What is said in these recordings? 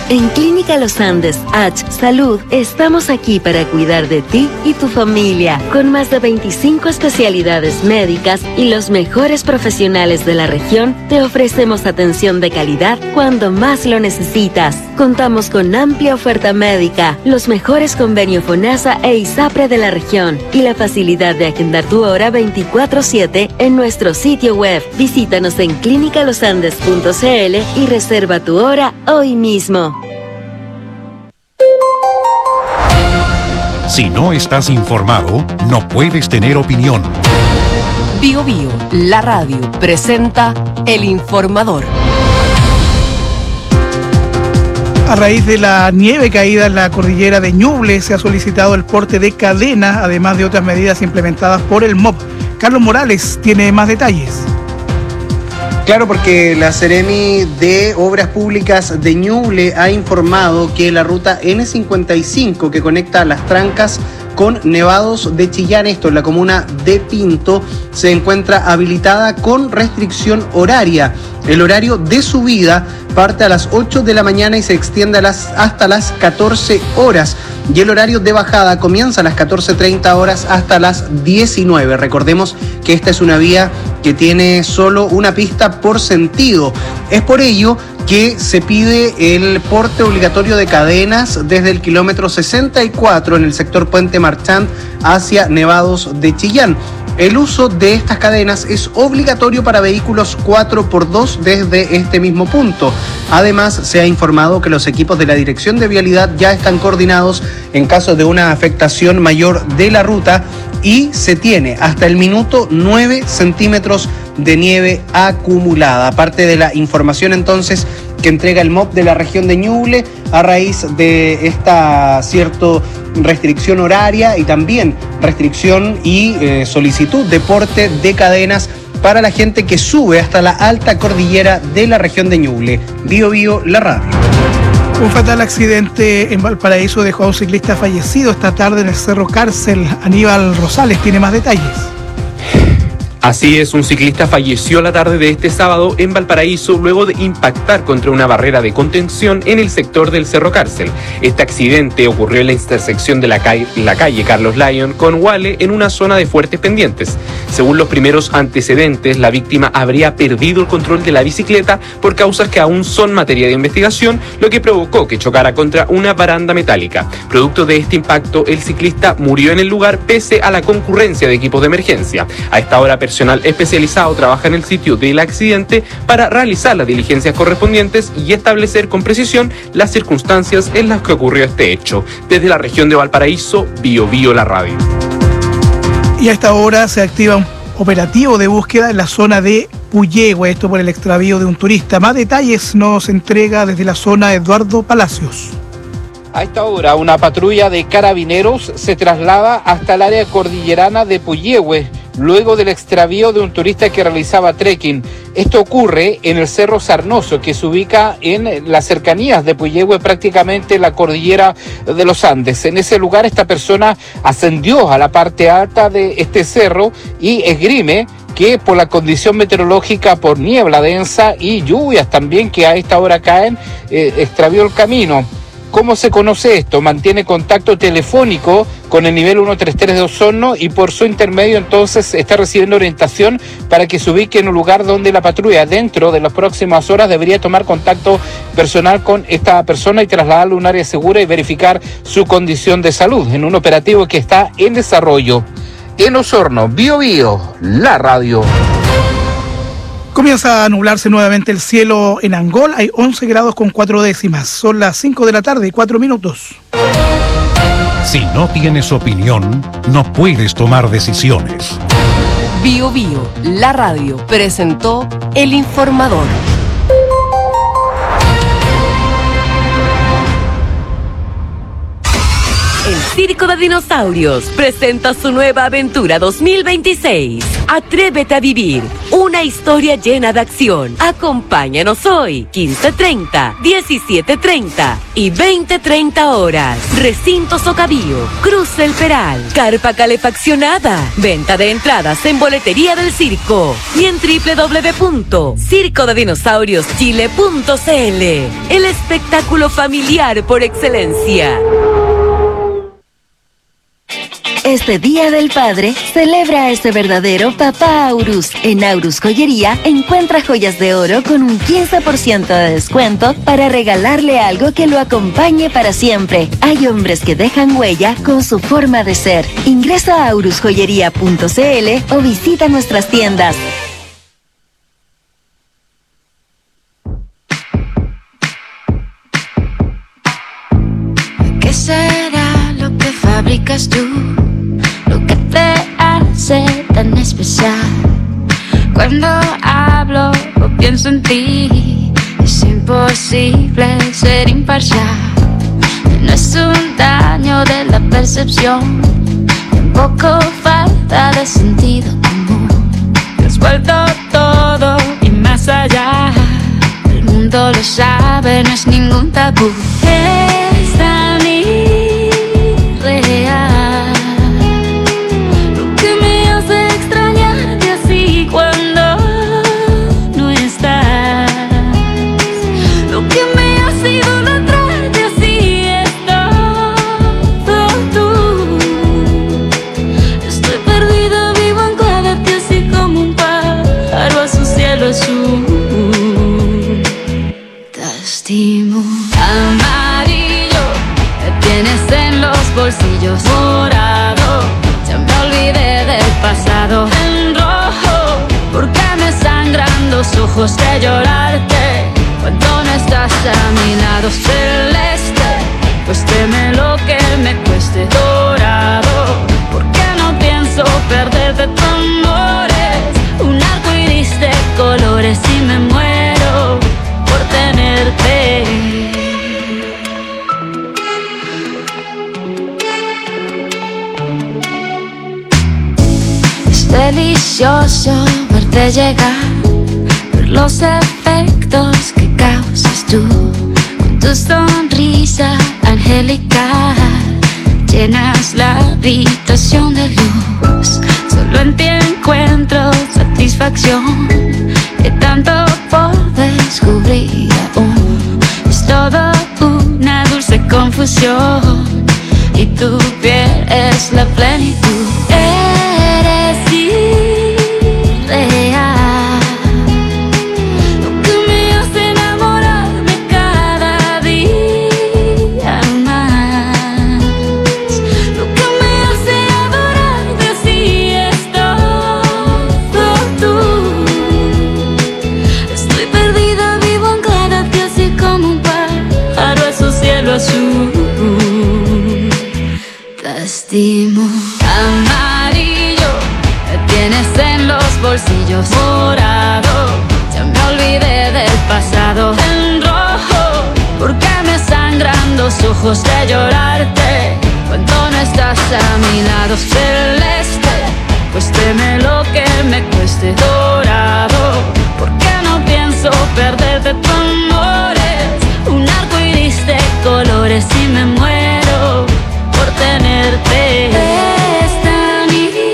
En Clínica Los Andes, Salud, estamos aquí para cuidar de ti y tu familia, con más de 25 especialidades médicas y los mejores profesionales de la región. Te ofrecemos atención de calidad cuando más lo necesitas. Contamos con amplia oferta médica, los mejores convenios FONASA e ISAPRE de la región y la facilidad de agendar tu hora 24/7 en nuestro sitio web. Visítanos en clinicalosandes.cl y reserva tu hora hoy mismo. Si no estás informado, no puedes tener opinión. Bio Bio, la radio, presenta El Informador. A raíz de la nieve caída en la cordillera de Ñuble, se ha solicitado el porte de cadena, además de otras medidas implementadas por el MOP. Carlos Morales tiene más detalles. Claro, porque la Seremi de Obras Públicas de Ñuble ha informado que la ruta N55 que conecta Las Trancas con Nevados de Chillán, esto en la comuna de Pinto, se encuentra habilitada con restricción horaria. El horario de subida parte a las 8 de la mañana y se extiende hasta las 14 horas. Y el horario de bajada comienza a las 14:30 horas hasta las 19. Recordemos que esta es una vía que tiene solo una pista por sentido. Es por ello que se pide el porte obligatorio de cadenas desde el kilómetro 64 en el sector Puente Marchand hacia Nevados de Chillán. El uso de estas cadenas es obligatorio para vehículos 4x2 desde este mismo punto. Además, se ha informado que los equipos de la Dirección de Vialidad ya están coordinados en caso de una afectación mayor de la ruta y se tiene hasta el minuto 9 centímetros de nieve acumulada. Aparte de la información entonces que entrega el MOP de la región de Ñuble a raíz de esta restricción horaria y también restricción y solicitud de porte de cadenas para la gente que sube hasta la alta cordillera de la región de Ñuble. Bio Bio, la radio. Un fatal accidente en Valparaíso dejó a un ciclista fallecido esta tarde en el Cerro Cárcel. Aníbal Rosales tiene más detalles. Así es, un ciclista falleció la tarde de este sábado en Valparaíso luego de impactar contra una barrera de contención en el sector del Cerro Cárcel. Este accidente ocurrió en la intersección de la calle Carlos Lyon con Guale en una zona de fuertes pendientes. Según los primeros antecedentes, la víctima habría perdido el control de la bicicleta por causas que aún son materia de investigación, lo que provocó que chocara contra una baranda metálica. Producto de este impacto, el ciclista murió en el lugar pese a la concurrencia de equipos de emergencia. A esta hora, personal especializado trabaja en el sitio del accidente para realizar las diligencias correspondientes y establecer con precisión las circunstancias en las que ocurrió este hecho. Desde la región de Valparaíso, Bio Bio, la radio. Y a esta hora se activa un operativo de búsqueda en la zona de Puyehue, esto por el extravío de un turista. Más detalles nos entrega desde la zona Eduardo Palacios. A esta hora, una patrulla de carabineros se traslada hasta el área cordillerana de Puyehue, luego del extravío de un turista que realizaba trekking. Esto ocurre en el Cerro Sarnoso, que se ubica en las cercanías de Puyehue, prácticamente en la cordillera de los Andes. En ese lugar, esta persona ascendió a la parte alta de este cerro y esgrime que por la condición meteorológica, por niebla densa y lluvias también que a esta hora caen, extravió el camino. ¿Cómo se conoce esto? Mantiene contacto telefónico con el nivel 133 de Osorno y por su intermedio entonces está recibiendo orientación para que se ubique en un lugar donde la patrulla dentro de las próximas horas debería tomar contacto personal con esta persona y trasladarlo a un área segura y verificar su condición de salud en un operativo que está en desarrollo. En Osorno, Bio Bio, la radio. Comienza a nublarse nuevamente el cielo en Angola. Hay 11 grados con 4 décimas. Son las 5 de la tarde y 4 minutos. Si no tienes opinión, no puedes tomar decisiones. Bio Bio, la radio, presentó El Informador. El Circo de Dinosaurios presenta su nueva aventura 2026. Atrévete a vivir una historia llena de acción. Acompáñanos hoy, 15:30, 17:30 y 20:30 horas. Recinto Socabío, Cruz del Peral, carpa calefaccionada. Venta de entradas en Boletería del Circo y en www.circodedinosaurioschile.cl. El espectáculo familiar por excelencia. Este Día del Padre, celebra a ese verdadero papá Aurus. En Aurus Joyería, encuentra joyas de oro con un 15% de descuento para regalarle algo que lo acompañe para siempre. Hay hombres que dejan huella con su forma de ser. Ingresa a aurusjoyería.cl o visita nuestras tiendas. ¿Qué será lo que fabricas tú? Lo que te hace tan especial. Cuando hablo o pienso en ti, es imposible ser imparcial. No es un daño de la percepción, tampoco falta de sentido común. Te has vuelto todo y más allá. El mundo lo sabe, no es ningún tabú. Es tan irreal lo que me hace extrañarte así cuando no estás. Lo que me hace idolatrarte así es todo tú. Estoy perdida, vivo anclada a ti así como un pájaro a su cielo azul. Te estimo. Amarillo, me tienes en los bolsillos. Morado, ya me olvidé del pasado. En rojo, porque me sangran los ojos de llorarte cuando no estás a mi lado. Celeste, pues teme lo que me cueste. Dorado, porque no pienso perderte tu amores. Un arco iris de colores y me muero por tenerte. Es delicioso verte llegar, ver los efectos que causas tú. Con tu sonrisa angelical llenas la habitación de luz. Solo en ti encuentro satisfacción, que tanto por descubrir aún. Es todo una dulce confusión y tu piel es la plenitud. Eres irreal, lo que me hace enamorarme cada día más. Lo que me hace adorarte así es todo tú. Estoy perdida, vivo anclada a ti así como un pájaro a su cielo azul. Te estimo. Amarillo, me tienes en los bolsillos. Morado, ya me olvidé del pasado. En rojo, porque me sangran los ojos de llorarte cuando no estás a mi lado. Celeste, pues teme lo que me cueste. Dorado, porque no pienso perderte tu amores. Un arco iris de colores y me muero por tenerte. Es tan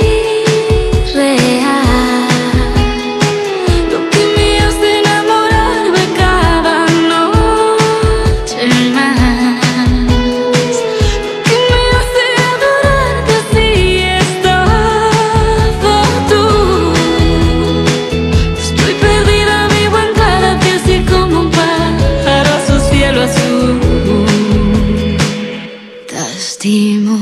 irreal lo que me hace enamorarme cada noche más. Lo que me hace adorarte así es todo tú. Estoy perdida, vivo anclada a ti así como un pájaro a su cielo azul. Te estimo.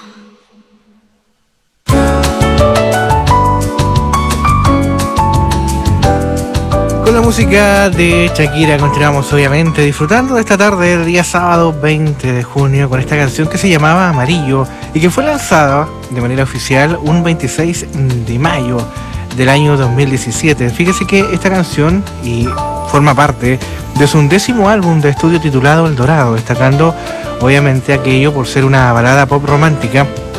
Con la música de Shakira continuamos obviamente disfrutando de esta tarde del día sábado 20 de junio con esta canción que se llamaba Amarillo y que fue lanzada de manera oficial un 26 de mayo del año 2017. Fíjese que esta canción y forma parte de su 11º álbum de estudio titulado El Dorado, destacando obviamente aquello por ser una balada pop romántica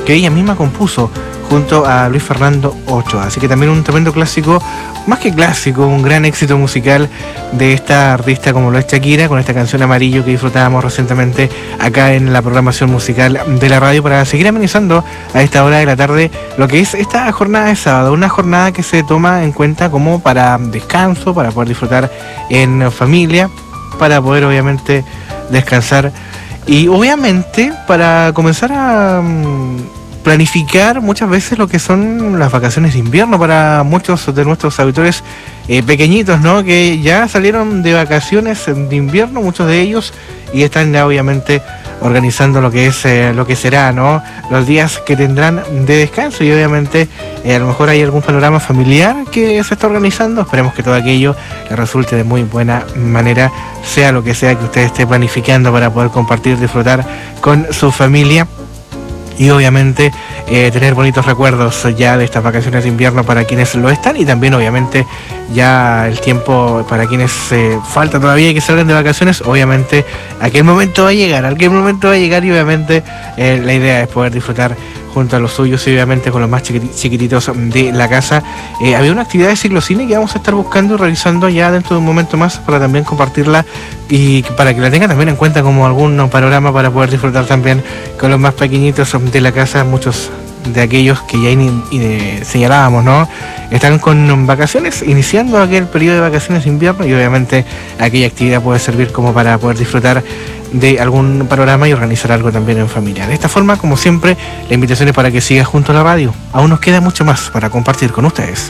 que ella misma compuso junto a Luis Fernando Ochoa. Así que también un tremendo clásico, más que clásico, un gran éxito musical de esta artista como lo es Shakira, con esta canción Amarillo que disfrutábamos recientemente acá en la programación musical de la radio, para seguir amenizando a esta hora de la tarde lo que es esta jornada de sábado, una jornada que se toma en cuenta como para descanso, para poder disfrutar en familia, para poder obviamente descansar y obviamente para comenzar a planificar muchas veces lo que son las vacaciones de invierno para muchos de nuestros auditores pequeñitos, ¿no? Que ya salieron de vacaciones de invierno, muchos de ellos, y están ya obviamente organizando lo que es lo que será, ¿no? Los días que tendrán de descanso, y obviamente a lo mejor hay algún panorama familiar que se está organizando. Esperemos que todo aquello le resulte de muy buena manera, sea lo que sea que usted esté planificando para poder compartir, disfrutar con su familia. Y obviamente tener bonitos recuerdos ya de estas vacaciones de invierno para quienes lo están, y también obviamente ya el tiempo para quienes falta todavía que salgan de vacaciones. Obviamente aquel momento va a llegar y obviamente la idea es poder disfrutar junto a los suyos y obviamente con los más chiquititos de la casa. Había una actividad de ciclocine que vamos a estar buscando y realizando ya dentro de un momento más para también compartirla y para que la tengan también en cuenta como algún panorama para poder disfrutar también con los más pequeñitos de la casa. Muchos de aquellos que ya señalábamos, ¿no? Están con vacaciones, iniciando aquel periodo de vacaciones de invierno, y obviamente aquella actividad puede servir como para poder disfrutar de algún panorama y organizar algo también en familia. De esta forma, como siempre, la invitación es para que sigas junto a la radio. Aún nos queda mucho más para compartir con ustedes.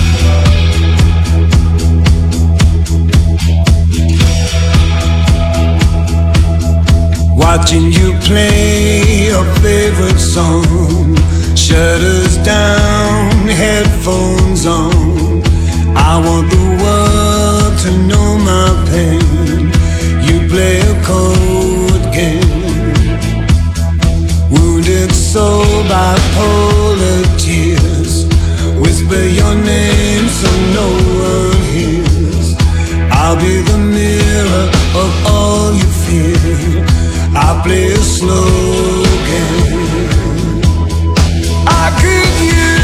Watching you play your favorite song, shutters down, headphones on. I want the world to know my pain. You play a cold game. Wounded soul, bipolar tears. Whisper your name so no one hears. I'll be the mirror of all you fear. I play a slow game. I could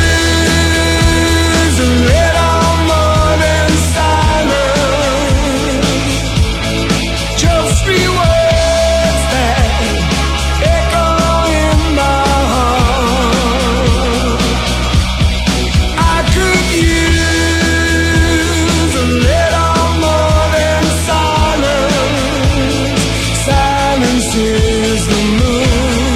use a little more than silence. Just 3 words that echo in my heart. I could use a little more than silence. Silence is the moon.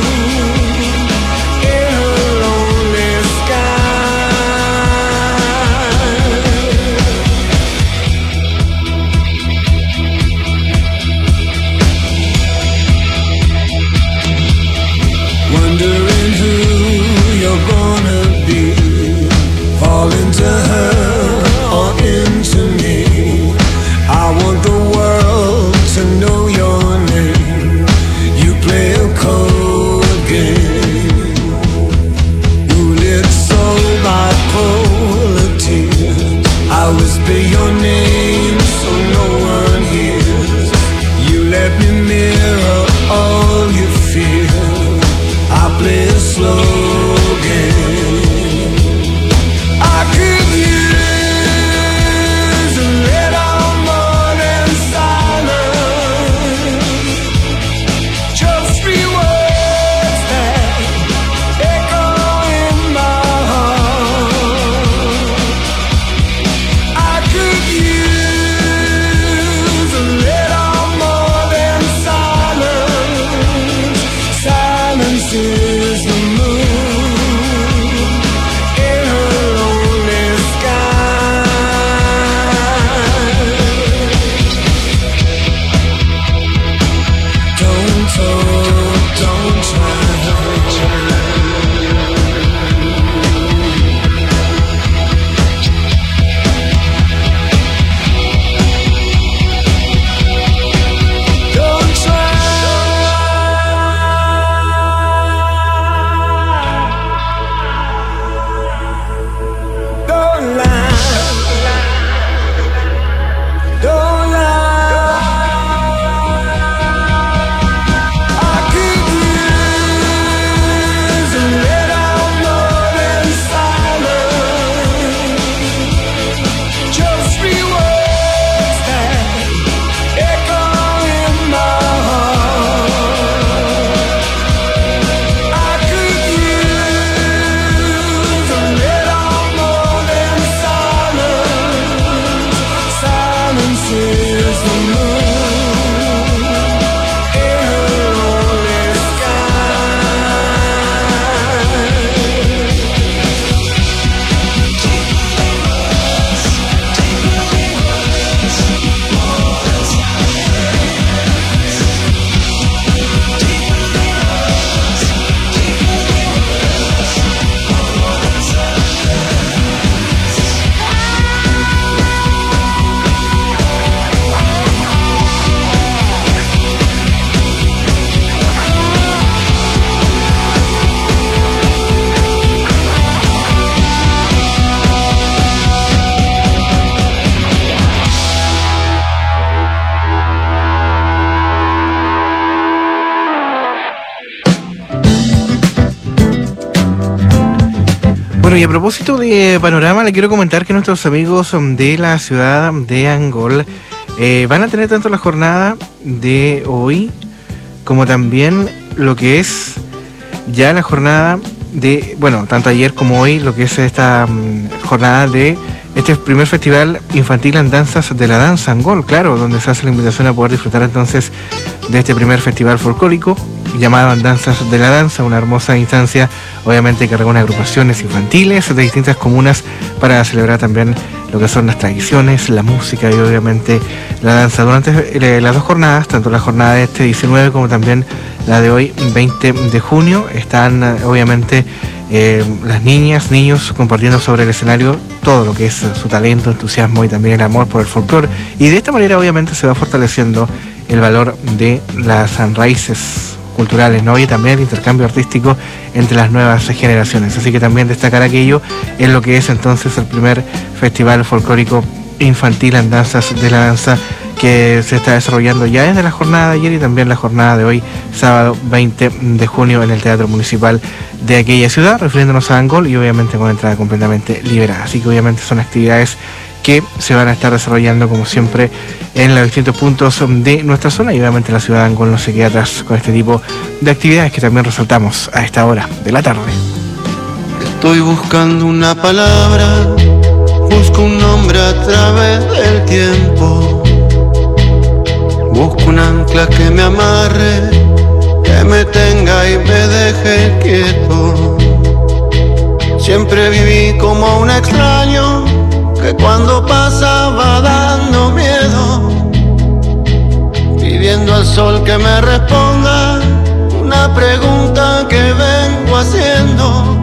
Bueno, y a propósito de panorama, le quiero comentar que nuestros amigos de la ciudad de Angol van a tener tanto la jornada de hoy como también lo que es ya la jornada de, bueno, tanto ayer como hoy, lo que es esta jornada de este primer festival infantil en danzas de la danza Angol, claro, donde se hace la invitación a poder disfrutar entonces de este primer festival folclórico llamado Danzas de la Danza, una hermosa instancia obviamente que reúne agrupaciones infantiles de distintas comunas para celebrar también lo que son las tradiciones, la música y obviamente la danza. Durante las dos jornadas, tanto la jornada de este 19 como también la de hoy 20 de junio, están obviamente las niñas, niños compartiendo sobre el escenario todo lo que es su talento, entusiasmo y también el amor por el folclore, y de esta manera obviamente se va fortaleciendo el valor de las raíces culturales, ¿no? Y también el intercambio artístico entre las nuevas generaciones. Así que también destacar aquello en lo que es entonces el primer festival folclórico infantil en danzas de la danza que se está desarrollando ya desde la jornada de ayer y también la jornada de hoy, sábado 20 de junio en el Teatro Municipal de aquella ciudad, refiriéndonos a Angol y obviamente con entrada completamente liberada. Así que obviamente son actividades que se van a estar desarrollando como siempre en los distintos puntos de nuestra zona y obviamente la ciudad de Angol no se queda atrás con este tipo de actividades que también resaltamos a esta hora de la tarde. Estoy buscando una palabra, busco un nombre a través del tiempo, busco un ancla que me amarre, que me tenga y me deje quieto. Siempre viví como un extraño que cuando pasaba dando miedo, pidiendo al sol que me responda una pregunta que vengo haciendo,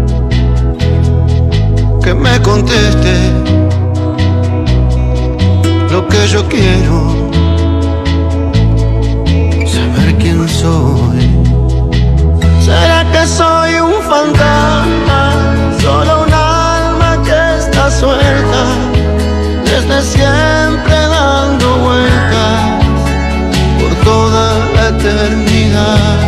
que me conteste lo que yo quiero, saber quién soy. ¿Será que soy un fantasma, solo un alma que está suelta, desde siempre dando vueltas por toda la eternidad?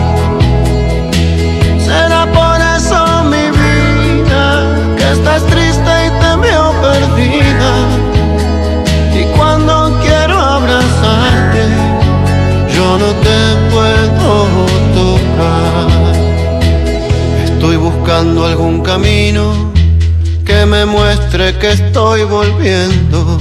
¿Será por eso mi vida que estás triste y te veo perdida? Y cuando quiero abrazarte yo no te puedo tocar. Estoy buscando algún camino que me muestre que estoy volviendo.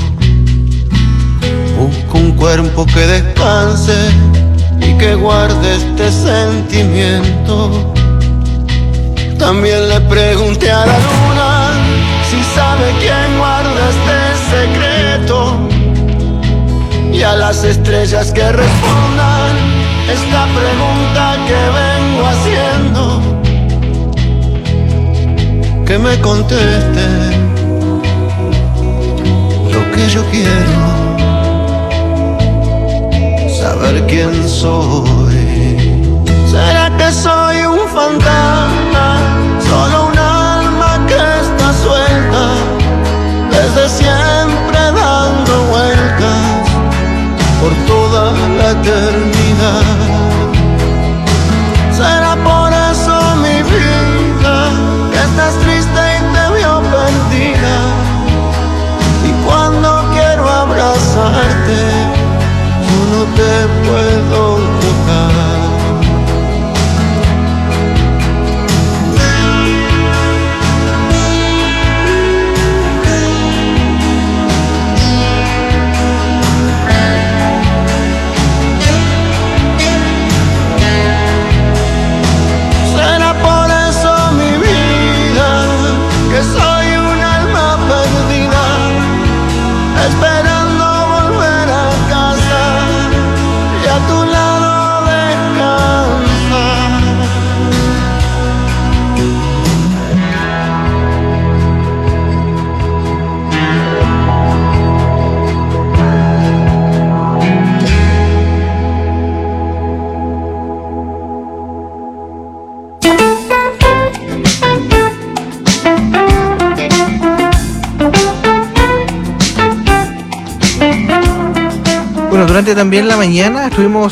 Busco un cuerpo que descanse y que guarde este sentimiento. También le pregunté a la luna si sabe quién guarda este secreto, y a las estrellas que respondan esta pregunta que vengo haciendo, que me contesten lo que yo quiero, saber quién soy. ¿Será que soy un fantasma, solo un alma que está suelta, desde siempre dando vueltas por toda la eternidad? ¿Será por eso mi vida que estás triste y te veo perdida? Y cuando quiero abrazarte yo no te puedo tocar. Soy un alma perdida, esperando volver a casa y a tu lado descansar. Bueno, durante también la mañana estuvimos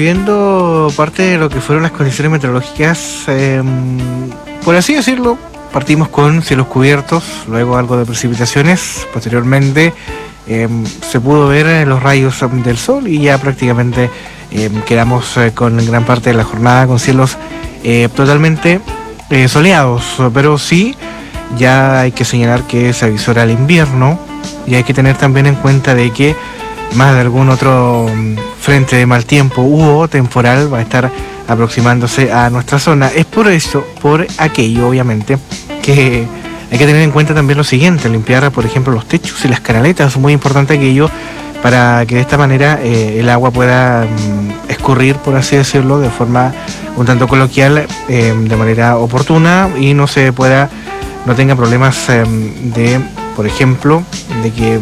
percibiendo parte de lo que fueron las condiciones meteorológicas, por así decirlo, partimos con cielos cubiertos, luego algo de precipitaciones, posteriormente se pudo ver los rayos del sol y ya prácticamente quedamos con gran parte de la jornada con cielos totalmente soleados, pero sí ya hay que señalar que se avisora el invierno y hay que tener también en cuenta de que más de algún otro frente de mal tiempo o temporal va a estar aproximándose a nuestra zona. Es por eso, por aquello obviamente, que hay que tener en cuenta también lo siguiente: limpiar por ejemplo los techos y las canaletas, muy importante aquello, para que de esta manera el agua pueda escurrir, por así decirlo, de forma un tanto coloquial, de manera oportuna, y no tenga problemas de, por ejemplo, de que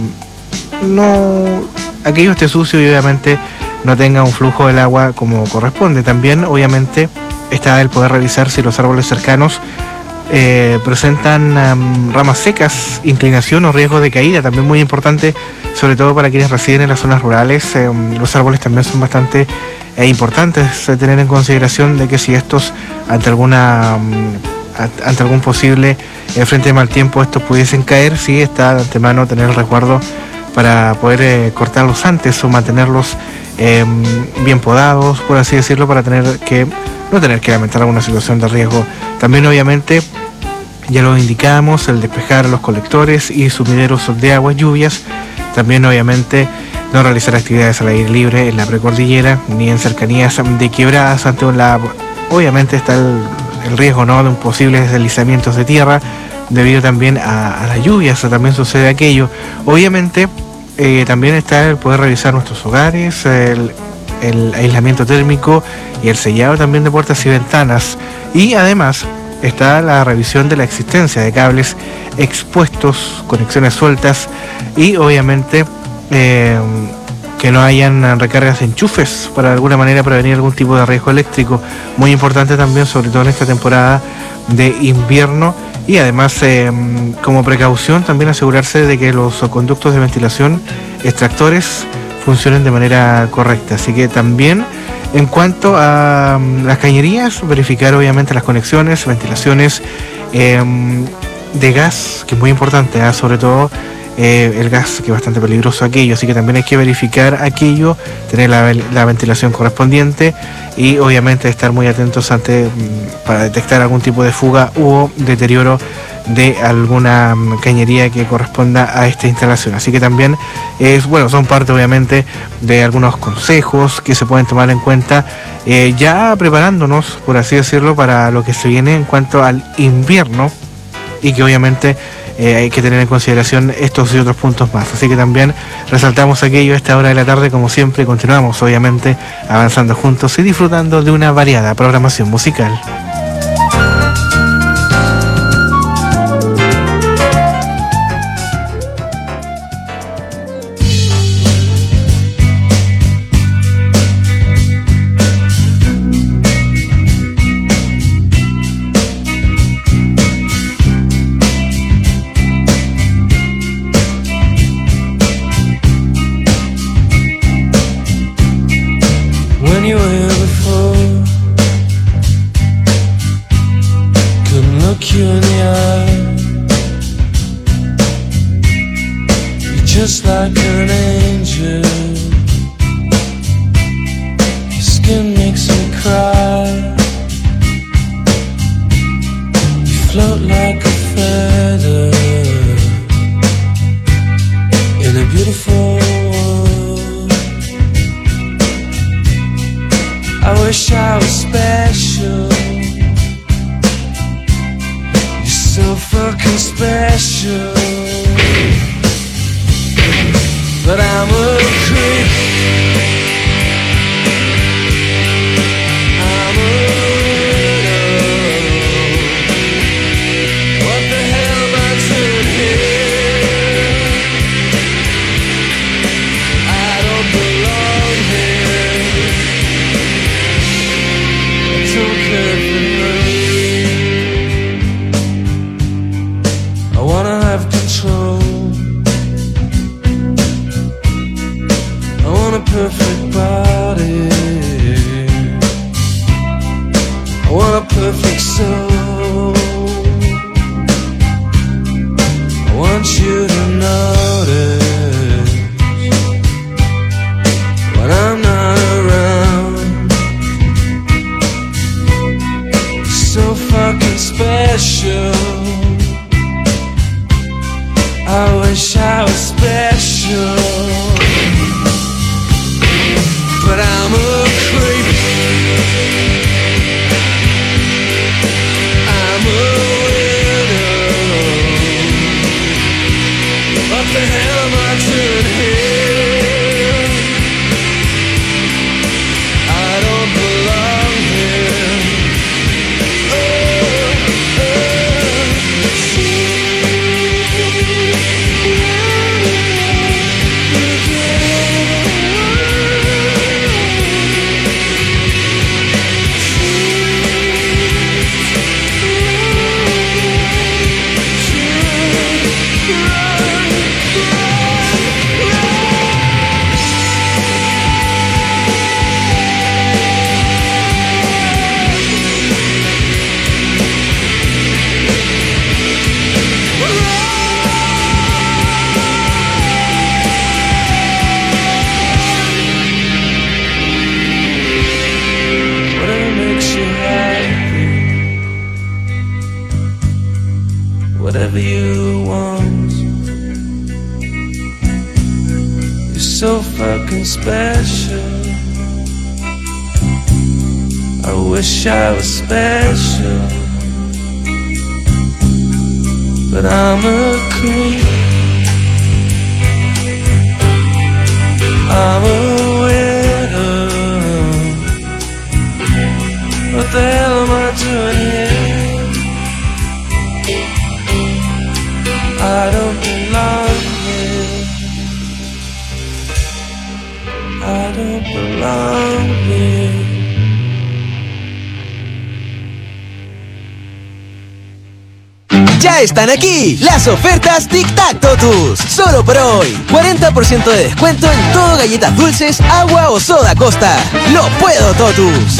aquello esté sucio y obviamente no tenga un flujo del agua como corresponde. También obviamente está el poder revisar si los árboles cercanos presentan ramas secas, inclinación o riesgo de caída, también muy importante, sobre todo para quienes residen en las zonas rurales. Los árboles también son bastante importantes tener en consideración de que si estos ante algún posible frente de mal tiempo estos pudiesen caer, sí está de antemano tener el resguardo para poder cortarlos antes o mantenerlos bien podados, por así decirlo, para no tener que lamentar alguna situación de riesgo. También obviamente, ya lo indicamos, el despejar los colectores y sumideros de aguas lluvias. También obviamente no realizar actividades al aire libre en la precordillera ni en cercanías de quebradas. Obviamente está el riesgo, ¿no?, de un posible deslizamientos de tierra debido también a las lluvias. También sucede aquello. Obviamente también está el poder revisar nuestros hogares, el aislamiento térmico y el sellado también de puertas y ventanas. Y además está la revisión de la existencia de cables expuestos, conexiones sueltas y obviamente que no hayan recargas de enchufes para de alguna manera prevenir algún tipo de riesgo eléctrico. Muy importante también, sobre todo en esta temporada de invierno. Y además, como precaución, también asegurarse de que los conductos de ventilación, extractores, funcionen de manera correcta. Así que también, en cuanto a las cañerías, verificar obviamente las conexiones, ventilaciones de gas, que es muy importante, sobre todo el gas, que es bastante peligroso aquello. Así que también hay que verificar aquello, tener la ventilación correspondiente y obviamente estar muy atentos para detectar algún tipo de fuga u deterioro de alguna cañería que corresponda a esta instalación. Así que también son parte obviamente de algunos consejos que se pueden tomar en cuenta, ya preparándonos, por así decirlo, para lo que se viene en cuanto al invierno, y que obviamente hay que tener en consideración estos y otros puntos más. Así que también resaltamos aquello a esta hora de la tarde, como siempre. Continuamos obviamente avanzando juntos y disfrutando de una variada programación musical. Just like an angel, your skin makes me cry. You float like a feather in a beautiful world. I wish I was special. You're so fucking special. But I'm a creep. I'm a widow. What the hell am I doing here? I don't belong here. I don't care for me. I wanna have control. A perfect body, I want a perfect soul. whatever you want. You're so fucking special. I wish I was special, but I'm a creep. I'm a widow. What the hell am I doing here? I don't belong here. I don't belong here. Ya están aquí las ofertas Tic Tac Totus. Solo por hoy. 40% de descuento en todo galletas dulces, agua o soda Costa. ¡Lo puedo, Totus!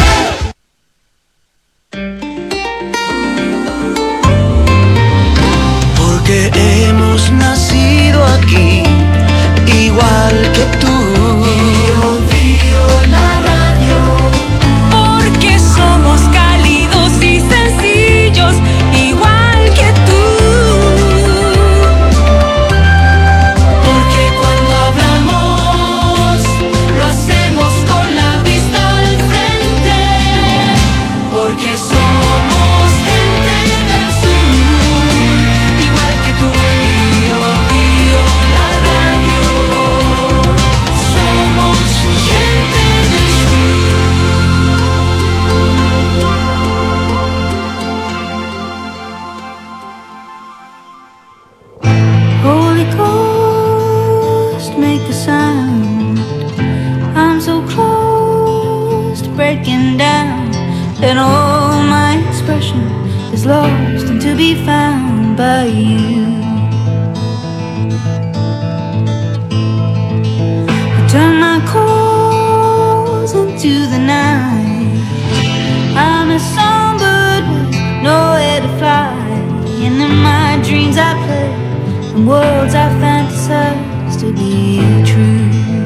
Porque hemos nacido aquí, igual que tú. La radio, porque somos cálidos y sencillos, igual que tú. Porque cuando hablamos, lo hacemos con la vista al frente. Porque somos gente del sur, igual que tú. La radio, somos gente del Holy Ghost, make a sound. I'm so close to breaking down, and all my expression is lost and to be found by you. I turn my calls into the night. I'm a songbird with nowhere to fly, and in my dreams I play in worlds I fantasize to be true.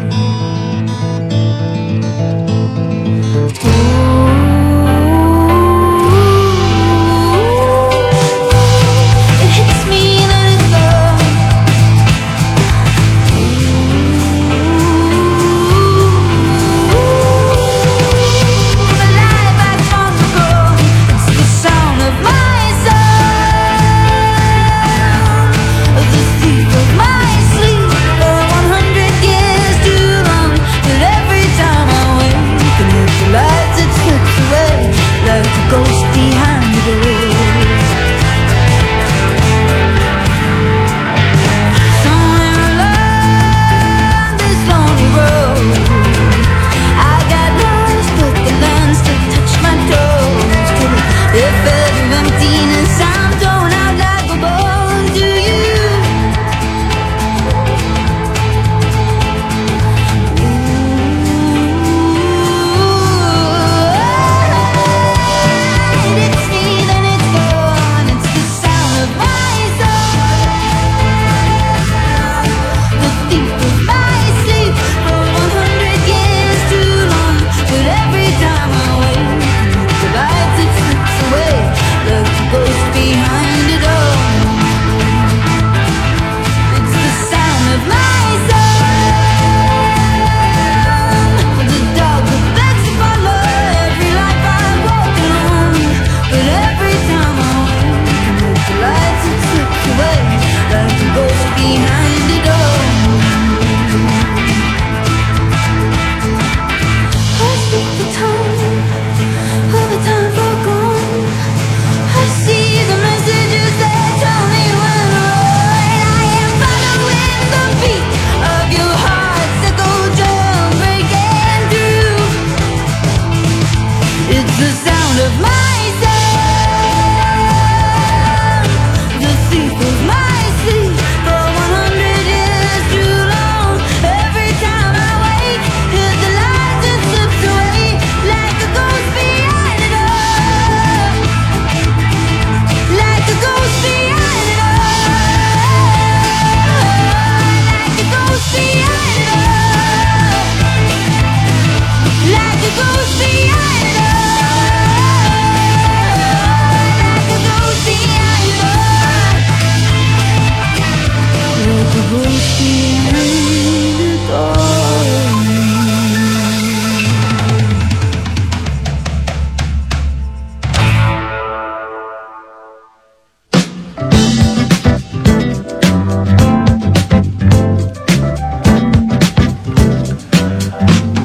It hits me in a love. The life I want to go, it's the sound of my sound, the thief of my sleep. For 100 years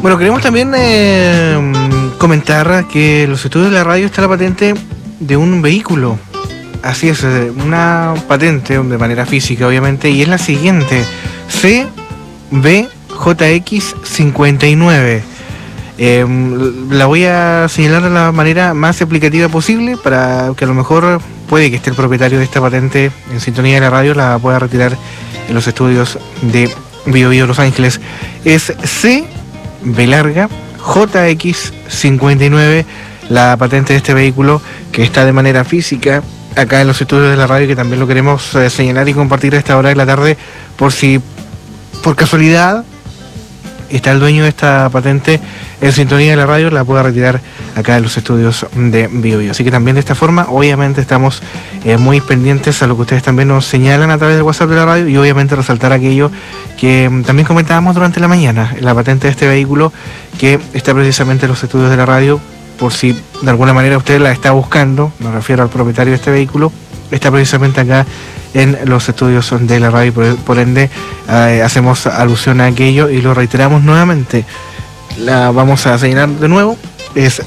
Bueno, queremos también comentar que en los estudios de la radio está la patente de un vehículo. Así es, una patente de manera física, obviamente, y es la siguiente: CBJX59. La voy a señalar de la manera más explicativa posible para que a lo mejor puede que esté el propietario de esta patente en sintonía de la radio, la pueda retirar en los estudios de Bio Bio Los Ángeles. Es CBJX59, la patente de este vehículo que está de manera física acá en los estudios de la radio, que también lo queremos señalar y compartir a esta hora de la tarde, por si por casualidad está el dueño de esta patente en sintonía de la radio, la pueda retirar acá en los estudios de Bio Bio. Así que también de esta forma, obviamente estamos muy pendientes a lo que ustedes también nos señalan a través del WhatsApp de la radio, y obviamente resaltar aquello que también comentábamos durante la mañana, la patente de este vehículo que está precisamente en los estudios de la radio, por si de alguna manera usted la está buscando, me refiero al propietario de este vehículo, está precisamente acá en los estudios de la radio, por ende hacemos alusión a aquello y lo reiteramos nuevamente. La vamos a señalar de nuevo, es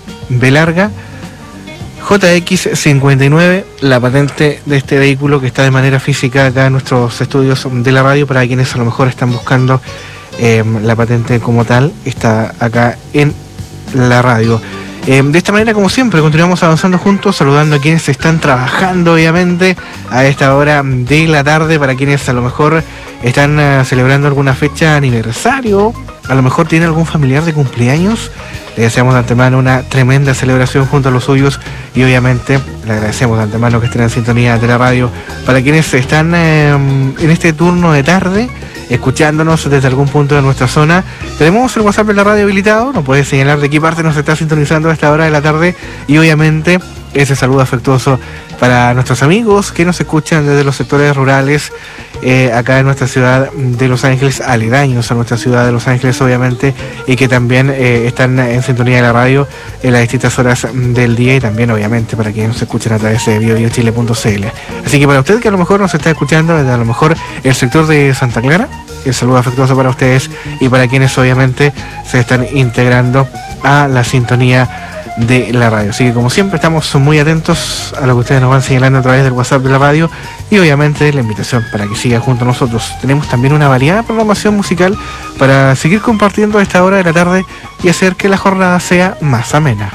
CBJX59, la patente de este vehículo que está de manera física acá en nuestros estudios de la radio. Para quienes a lo mejor están buscando la patente como tal, está acá en la radio. De esta manera, como siempre, continuamos avanzando juntos, saludando a quienes están trabajando, obviamente, a esta hora de la tarde. Para quienes a lo mejor están celebrando alguna fecha aniversario, a lo mejor tiene algún familiar de cumpleaños, le deseamos de antemano una tremenda celebración junto a los suyos, y obviamente le agradecemos de antemano que estén en sintonía de la radio. Para quienes están en este turno de tarde, escuchándonos desde algún punto de nuestra zona, tenemos el WhatsApp de la radio habilitado, nos puede señalar de qué parte nos está sintonizando a esta hora de la tarde, y obviamente ese saludo afectuoso para nuestros amigos que nos escuchan desde los sectores rurales acá en nuestra ciudad de Los Ángeles, aledaños a nuestra ciudad de Los Ángeles, obviamente, y que también están en sintonía de la radio en las distintas horas del día, y también obviamente para quienes nos escuchan a través de biobiochile.cl. Así que para usted que a lo mejor nos está escuchando desde a lo mejor el sector de Santa Clara, el saludo afectuoso para ustedes, y para quienes obviamente se están integrando a la sintonía de la radio. Así que como siempre estamos muy atentos a lo que ustedes nos van señalando a través del WhatsApp de la radio, y obviamente la invitación para que sigan junto a nosotros. Tenemos también una variada programación musical para seguir compartiendo a esta hora de la tarde y hacer que la jornada sea más amena.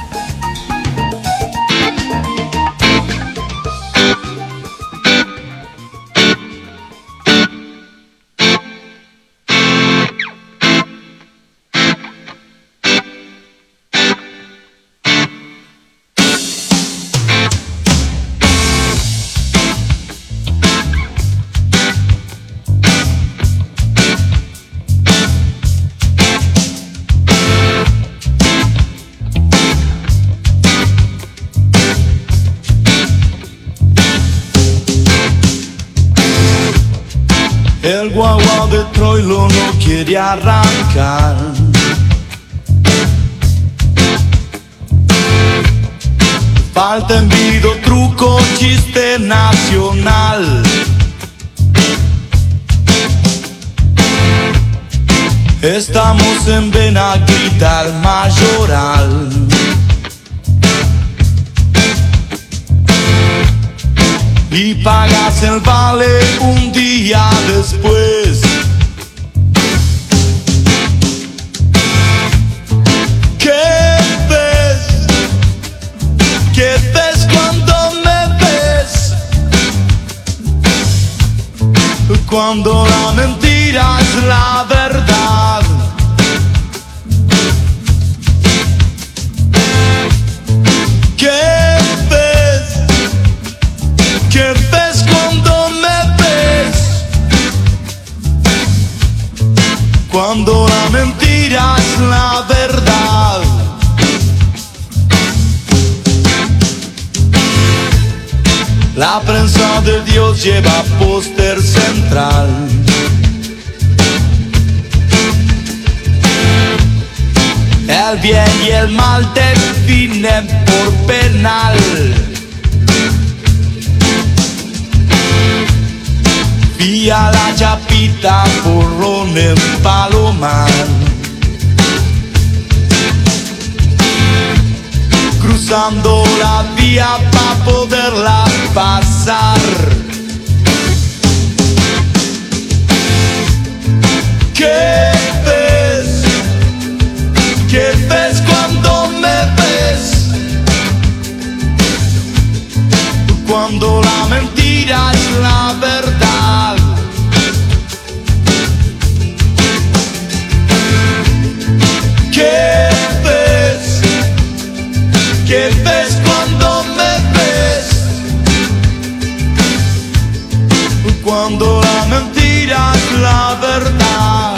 El guagua de Troilo no quiere arrancar. Falta envido, truco, chiste nacional. Estamos en Benaguita, el Mayoral. Y pagas el vale un día después. ¿Qué ves? ¿Qué ves cuando me ves? Cuando la mentira es la verdad. ¿Qué ves? ¿Qué ves cuando me ves? Cuando la mentira es la verdad. La prensa de Dios lleva póster central. El bien y el mal definen por penal. Vía la chapita, porrón en Palomar. cruzando la vía para poderla pasar. ¿Qué ves? ¿Qué ves cuando me ves? Cuando la mentira es la verdad. ¿Qué ves? ¿Qué ves cuando me ves? Cuando la mentira es la verdad.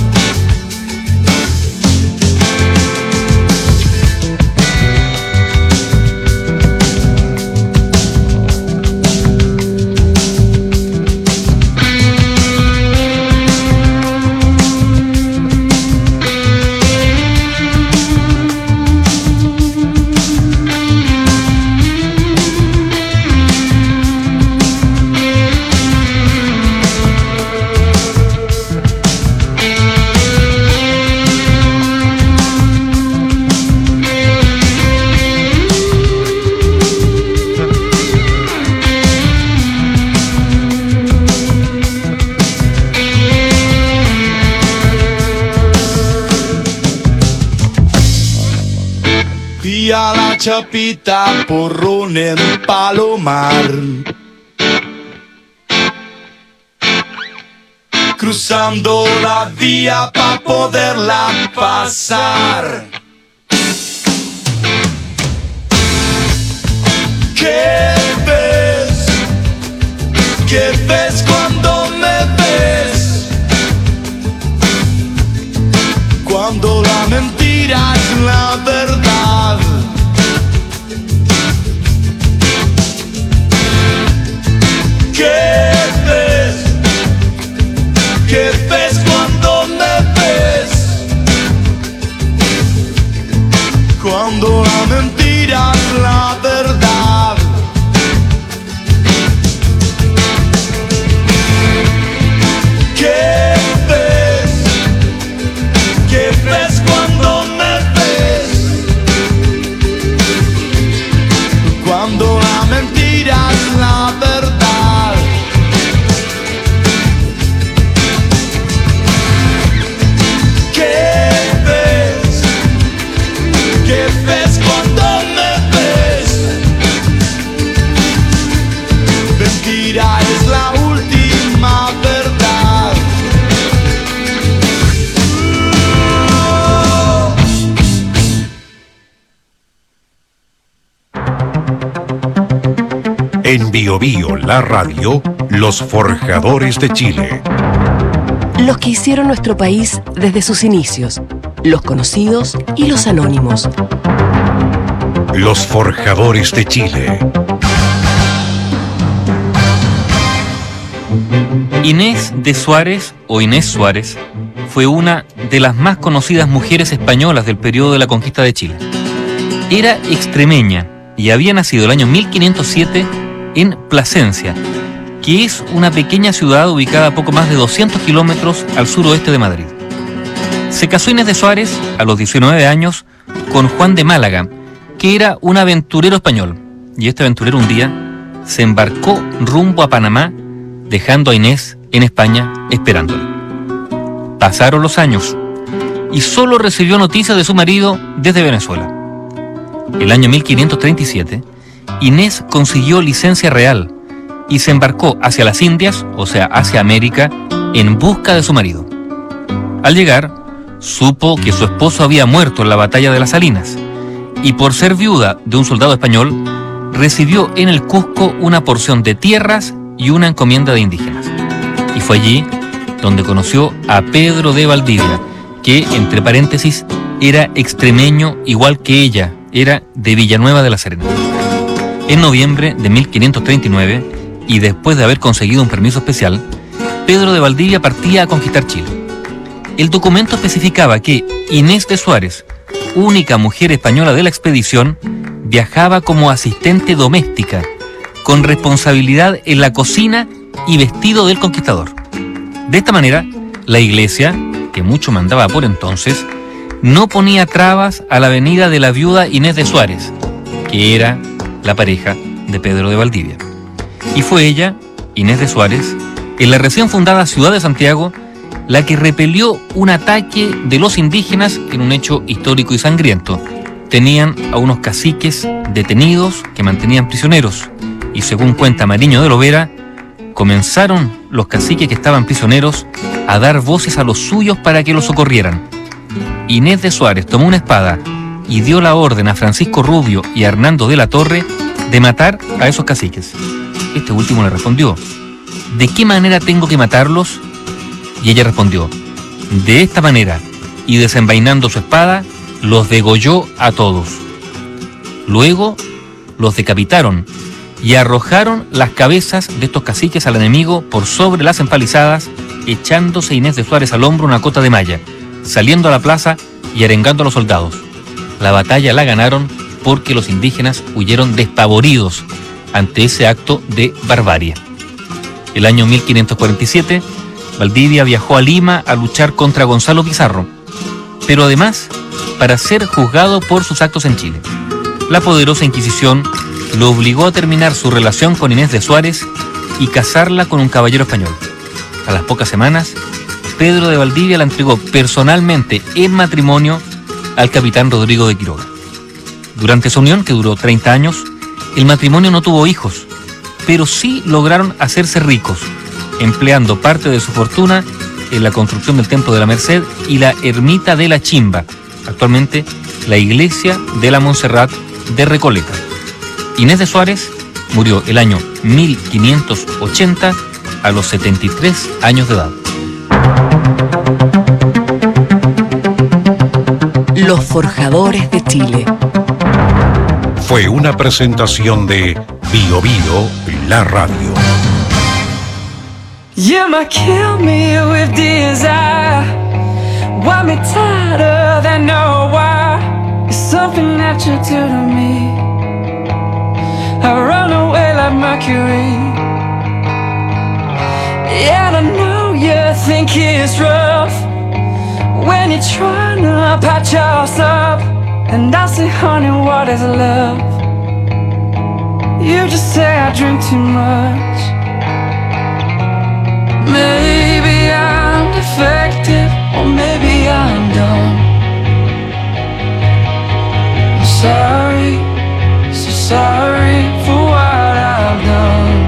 A la chapita porrón en Palomar, cruzando la vía para poderla pasar. ¿Qué ves? ¿Qué ves cuando me ves? Cuando la mentira es la verdad. ¿Qué ves? ¿Qué ves cuando me ves? Cuando la mentira es la verdad. ¿Qué ves? ¿Qué ves cuando me ves? Cuando la mentira es la verdad. Es la última verdad. En Bio Bio, la radio, los forjadores de Chile. Los que hicieron nuestro país desde sus inicios, los conocidos y los anónimos. Los forjadores de Chile. Inés de Suárez, o Inés Suárez, fue una de las más conocidas mujeres españolas del periodo de la conquista de Chile. Era extremeña y había nacido el año 1507 en Plasencia, que es una pequeña ciudad ubicada a poco más de 200 kilómetros al suroeste de Madrid. Se casó Inés de Suárez a los 19 años con Juan de Málaga, que era un aventurero español, y este aventurero un día se embarcó rumbo a Panamá, dejando a Inés en España esperándola. Pasaron los años y solo recibió noticias de su marido desde Venezuela. El año 1537, Inés consiguió licencia real y se embarcó hacia las Indias, o sea, hacia América, en busca de su marido. Al llegar, supo que su esposo había muerto en la batalla de las Salinas y por ser viuda de un soldado español, recibió en el Cusco una porción de tierras y una encomienda de indígenas. Y fue allí donde conoció a Pedro de Valdivia, que, entre paréntesis, era extremeño igual que ella, era de Villanueva de la Serena. En noviembre de 1539, y después de haber conseguido un permiso especial, Pedro de Valdivia partía a conquistar Chile. El documento especificaba que Inés de Suárez, única mujer española de la expedición, viajaba como asistente doméstica, con responsabilidad en la cocina y vestido del conquistador. De esta manera, la Iglesia, que mucho mandaba por entonces, no ponía trabas a la venida de la viuda Inés de Suárez, que era la pareja de Pedro de Valdivia. Y fue ella, Inés de Suárez, en la recién fundada ciudad de Santiago, la que repelió un ataque de los indígenas en un hecho histórico y sangriento. Tenían a unos caciques detenidos que mantenían prisioneros, y según cuenta Mariño de Lovera, comenzaron los caciques que estaban prisioneros a dar voces a los suyos para que los socorrieran. Inés de Suárez tomó una espada y dio la orden a Francisco Rubio y a Hernando de la Torre de matar a esos caciques. Este último le respondió: ¿de qué manera tengo que matarlos? Y ella respondió: de esta manera, y desenvainando su espada, los degolló a todos. Luego los decapitaron y arrojaron las cabezas de estos caciques al enemigo por sobre las empalizadas, echándose Inés de Suárez al hombro una cota de malla, saliendo a la plaza y arengando a los soldados. La batalla la ganaron porque los indígenas huyeron despavoridos ante ese acto de barbarie. El año 1547, Valdivia viajó a Lima a luchar contra Gonzalo Pizarro, pero además para ser juzgado por sus actos en Chile. La poderosa Inquisición lo obligó a terminar su relación con Inés de Suárez y casarla con un caballero español. A las pocas semanas, Pedro de Valdivia la entregó personalmente en matrimonio al capitán Rodrigo de Quiroga. Durante esa unión, que duró 30 años, el matrimonio no tuvo hijos, pero sí lograron hacerse ricos, empleando parte de su fortuna en la construcción del Templo de la Merced y la Ermita de la Chimba, actualmente la Iglesia de la Montserrat de Recoleta. Inés de Suárez murió el año 1580 a los 73 años de edad. Los forjadores de Chile. Fue una presentación de Bio Bio, la radio. You might kill me with desire. Want me tighter than no wire. It's something that you do to me. I run away like Mercury. Yeah, I know you think it's rough when you're trying to patch us up. And I say, honey, what is love? You just say I drink too much. Maybe I'm defective, or maybe I'm dumb. I'm sorry, so sorry for what I've done.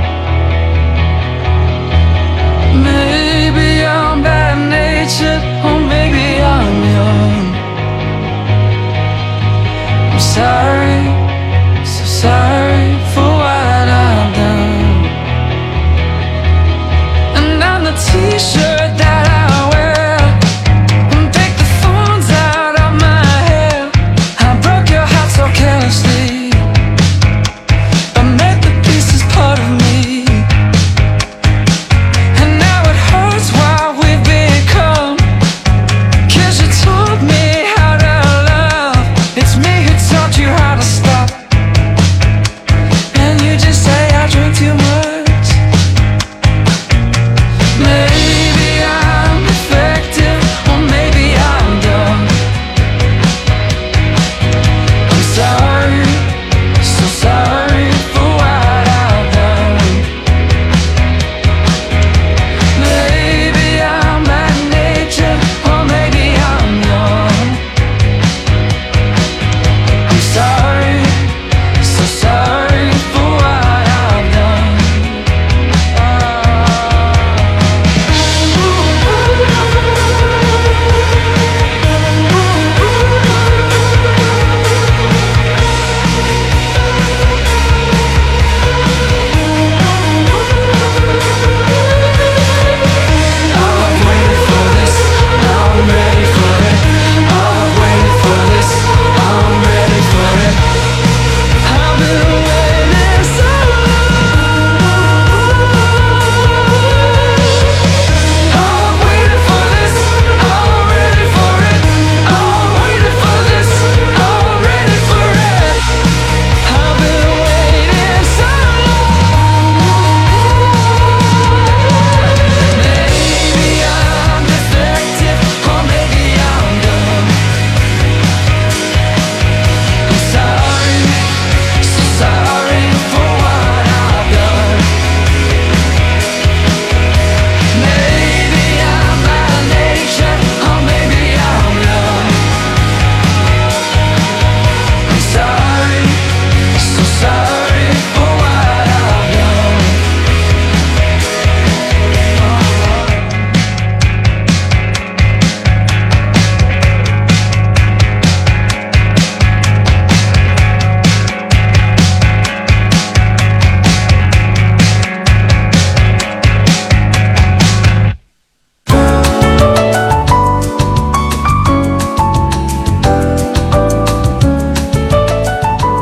Maybe I'm bad-natured, or maybe I'm young. I'm sorry, so sorry for what I've done. And I'm the t-shirt that I wear, and take the thorns out of my hair. I broke your heart so carelessly.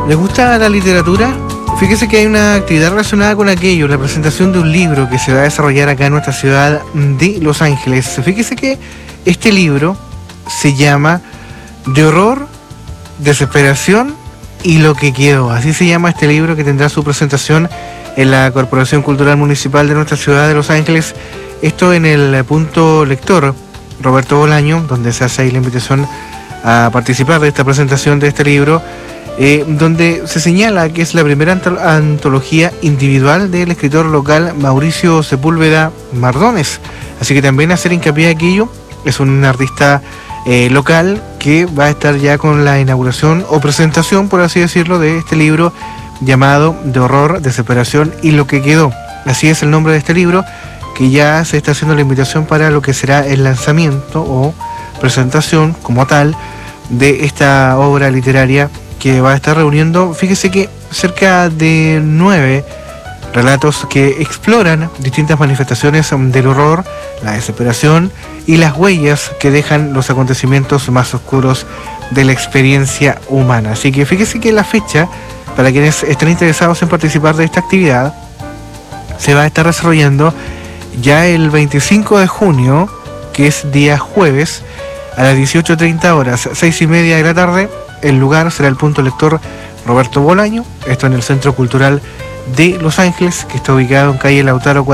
¿Les gusta la literatura? Fíjese que hay una actividad relacionada con aquello, la presentación de un libro que se va a desarrollar acá en nuestra ciudad de Los Ángeles. Fíjese que este libro se llama De horror, desesperación y lo que quedó. Así se llama este libro, que tendrá su presentación en la Corporación Cultural Municipal de nuestra ciudad de Los Ángeles. Esto en el punto lector Roberto Bolaño, donde se hace ahí la invitación a participar de esta presentación de este libro, donde se señala que es la primera antología individual del escritor local Mauricio Sepúlveda Mardones. Así que también hacer hincapié en aquello, es un artista local que va a estar ya con la inauguración o presentación, por así decirlo, de este libro llamado De horror, desesperación y lo que quedó. Así es el nombre de este libro, que ya se está haciendo la invitación para lo que será el lanzamiento o presentación como tal de esta obra literaria, que va a estar reuniendo, fíjese que cerca de 9 relatos que exploran distintas manifestaciones del horror, la desesperación y las huellas que dejan los acontecimientos más oscuros de la experiencia humana. Así que fíjese que la fecha, para quienes estén interesados en participar de esta actividad, se va a estar desarrollando ya el 25 de junio, que es día jueves, a las 18:30 horas, 6:30 de la tarde. El lugar será el punto lector Roberto Bolaño, esto en el Centro Cultural de Los Ángeles, que está ubicado en calle Lautaro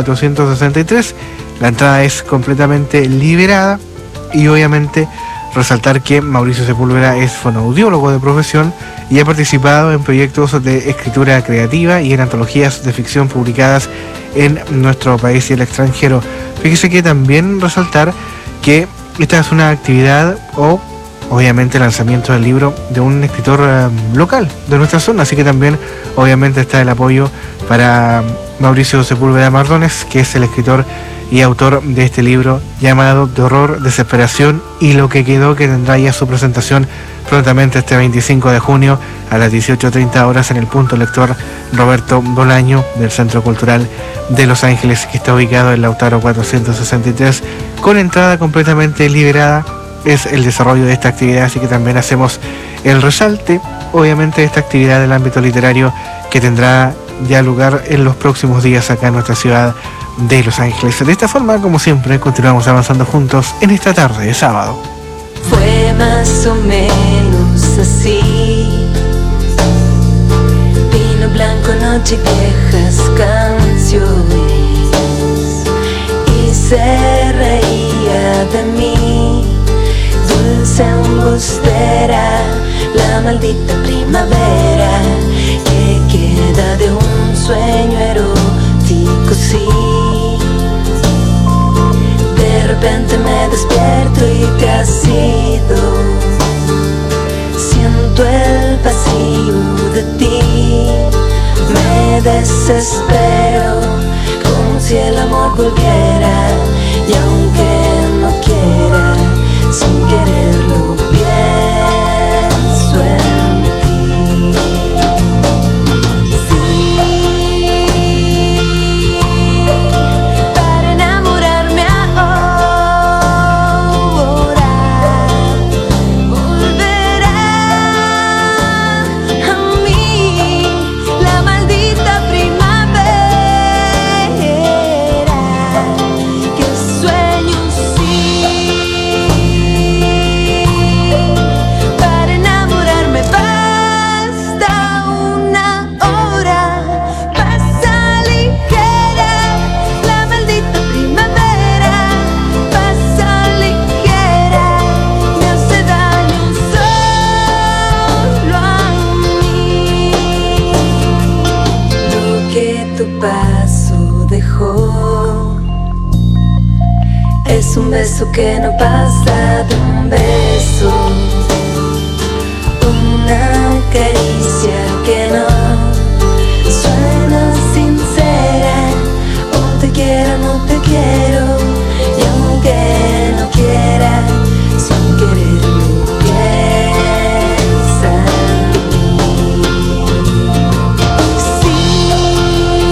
463. La entrada es completamente liberada y obviamente resaltar que Mauricio Sepúlveda es fonoaudiólogo de profesión y ha participado en proyectos de escritura creativa y en antologías de ficción publicadas en nuestro país y el extranjero. Fíjese que también resaltar que esta es una actividad o obviamente el lanzamiento del libro de un escritor local de nuestra zona, así que también obviamente está el apoyo para Mauricio Sepúlveda Mardones, que es el escritor y autor de este libro llamado De horror, desesperación y lo que quedó, que tendrá ya su presentación prontamente este 25 de junio a las 18:30 horas en el punto lector Roberto Bolaño del Centro Cultural de Los Ángeles, que está ubicado en Lautaro 463, con entrada completamente liberada. Es el desarrollo de esta actividad, así que también hacemos el resalte, obviamente, de esta actividad del ámbito literario que tendrá ya lugar en los próximos días acá en nuestra ciudad de Los Ángeles. De esta forma, como siempre, continuamos avanzando juntos en esta tarde de sábado. Fue más o menos así: vino blanco, noche y viejas canciones, y se reía de mí. Dulce embustera, la maldita primavera que queda de un sueño erótico, sí. De repente me despierto y te has ido. Siento el vacío de ti, me desespero, como si el amor volviera. Y aunque no quiera, sin quererlo, pienso en ti. Sí, para enamorarme ahora, volverá a mí la maldita primavera que sueño, sí. Para enamorarme basta una hora, pasa ligera, la maldita primavera, pasa ligera, me hace daño solo a mí. Lo que tu paso dejó es un beso que no pasa de un beso, una caricia que no suena sincera. O te quiero, no te quiero, y aunque no quiera, sin quererlo, piensa en mí. Sí,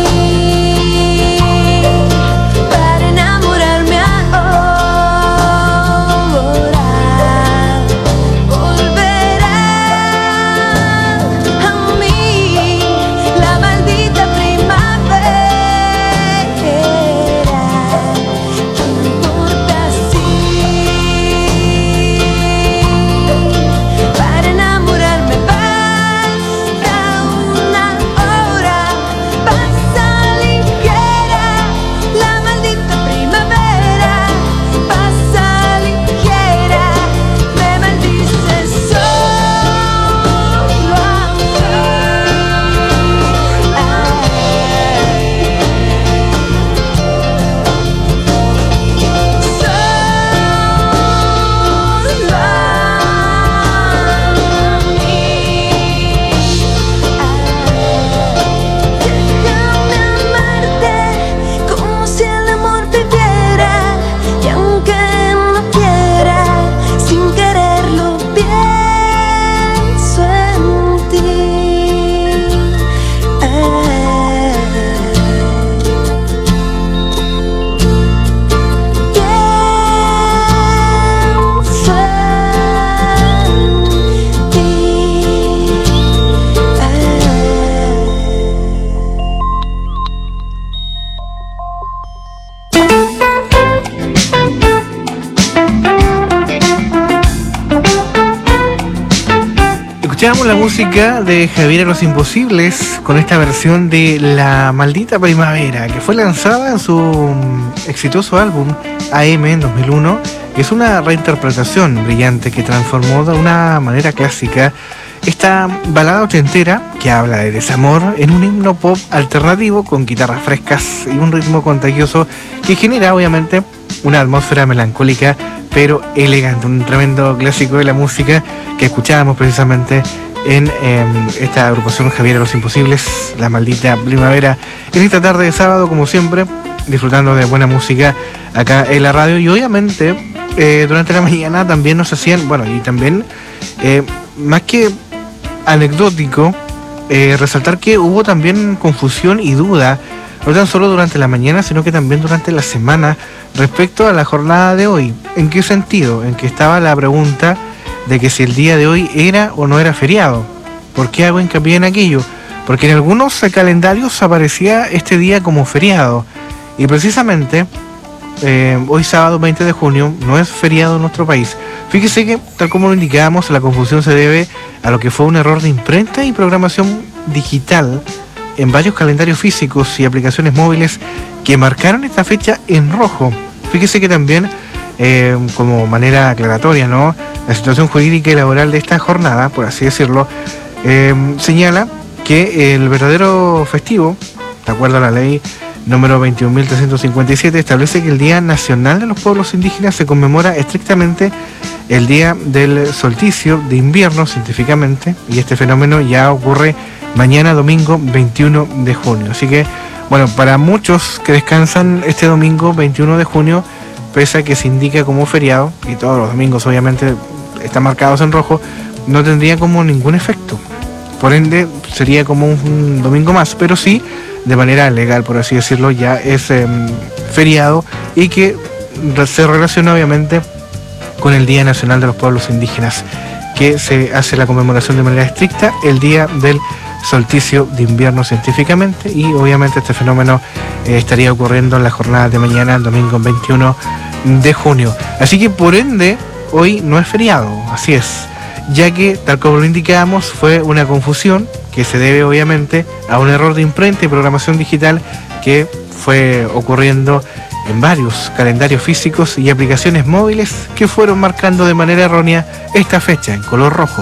para enamorarme ahora, Escuchábamos la música de Javier Los Imposibles con esta versión de La Maldita Primavera, que fue lanzada en su exitoso álbum AM en 2001, que es una reinterpretación brillante que transformó de una manera clásica esta balada ochentera que habla de desamor en un himno pop alternativo con guitarras frescas y un ritmo contagioso que genera obviamente una atmósfera melancólica pero elegante, un tremendo clásico de la música que escuchábamos precisamente en esta agrupación Javier Los Imposibles, La Maldita Primavera, en esta tarde de sábado, como siempre, disfrutando de buena música acá en la radio. Y obviamente durante la mañana también nos hacían, bueno, y también más que anecdótico, resaltar que hubo también confusión y duda, no tan solo durante la mañana, sino que también durante la semana respecto a la jornada de hoy. ¿En qué sentido? En que estaba la pregunta de que si el día de hoy era o no era feriado. ¿Por qué hago hincapié en aquello? Porque en algunos calendarios aparecía este día como feriado. Y precisamente hoy sábado 20 de junio no es feriado en nuestro país. Fíjese que, tal como lo indicábamos, la confusión se debe a lo que fue un error de imprenta y programación digital en varios calendarios físicos y aplicaciones móviles que marcaron esta fecha en rojo. Fíjese que también, como manera aclaratoria, ¿no?, la situación jurídica y laboral de esta jornada, por así decirlo, señala que el verdadero festivo, de acuerdo a la ley número 21.357, establece que el Día Nacional de los Pueblos Indígenas se conmemora estrictamente el día del solsticio de invierno científicamente, y este fenómeno ya ocurre mañana domingo 21 de junio. Así que, bueno, para muchos que descansan este domingo 21 de junio, pese a que se indica como feriado, y todos los domingos obviamente están marcados en rojo, no tendría como ningún efecto. Por ende, sería como un domingo más, pero sí, de manera legal, por así decirlo, ya es feriado y que se relaciona obviamente con el Día Nacional de los Pueblos Indígenas, que se hace la conmemoración de manera estricta el día del solsticio de invierno científicamente, y obviamente este fenómeno estaría ocurriendo en la jornada de mañana, domingo 21 de junio. Así que por ende, hoy no es feriado, así es, ya que, tal como lo indicábamos, fue una confusión que se debe obviamente a un error de imprenta y programación digital que fue ocurriendo en varios calendarios físicos y aplicaciones móviles que fueron marcando de manera errónea esta fecha en color rojo.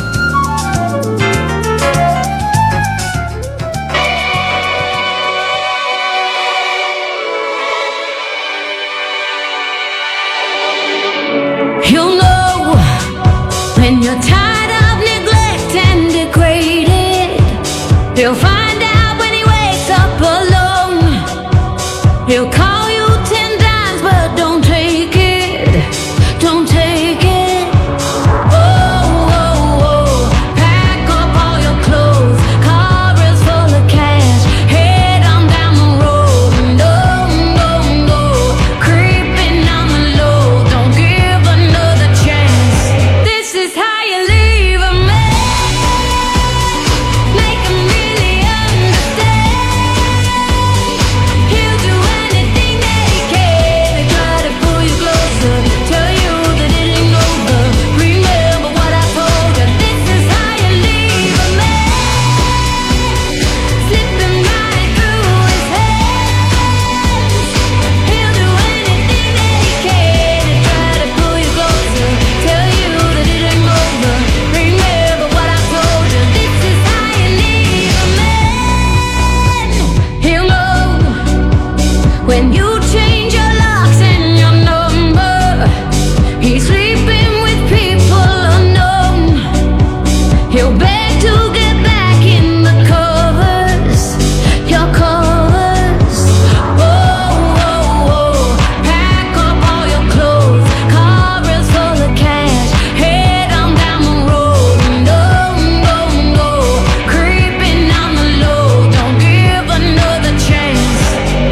You'll know when you're tired of neglect and degraded. You'll find out when he wakes up alone. He'll call you 10 times, but don't take it. Don't take it. Oh, oh, oh. Pack up all your clothes. Car is full of cash. Head on down the road. No, no, no. Creeping on the low. Don't give another chance. This is how you leave a man. Make him really understand. He'll do anything that he can to try to pull you closer. Tell you that it ain't over. Remember what I told you. This is how you leave a man. Slipping right through his hands. He'll do anything that he can to try to pull you closer. Tell you that it ain't over. Remember what I told you. This is how you leave a man. He'll know when you change your locks and your number. He's sleeping with people unknown. He'll beg to get